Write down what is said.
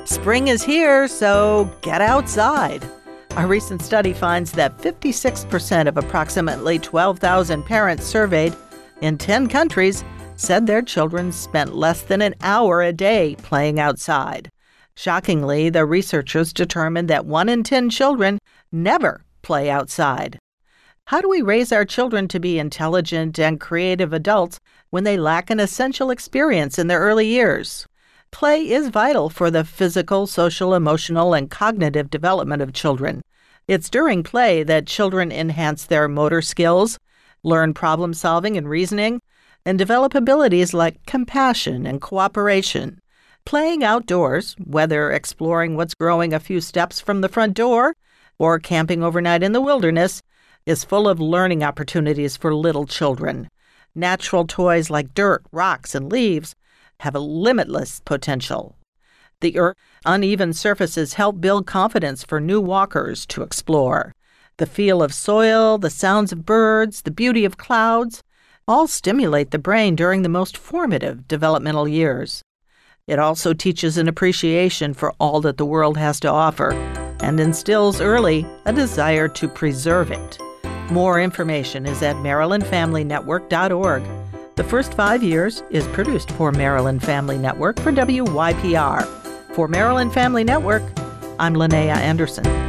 Spring is here, so get outside. A recent study finds that 56% of approximately 12,000 parents surveyed in 10 countries said their children spent less than an hour a day playing outside. Shockingly, the researchers determined that 1 in 10 children never play outside. How do we raise our children to be intelligent and creative adults when they lack an essential experience in their early years? Play is vital for the physical, social, emotional, and cognitive development of children. It's during play that children enhance their motor skills, learn problem solving and reasoning, and develop abilities like compassion and cooperation. Playing outdoors, whether exploring what's growing a few steps from the front door or camping overnight in the wilderness, is full of learning opportunities for little children. Natural toys like dirt, rocks, and leaves have a limitless potential. The earth's uneven surfaces help build confidence for new walkers to explore. The feel of soil, the sounds of birds, the beauty of clouds all stimulate the brain during the most formative developmental years. It also teaches an appreciation for all that the world has to offer and instills early a desire to preserve it. More information is at MarylandFamilyNetwork.org. The First 5 Years is produced for Maryland Family Network for WYPR. For Maryland Family Network, I'm Linnea Anderson.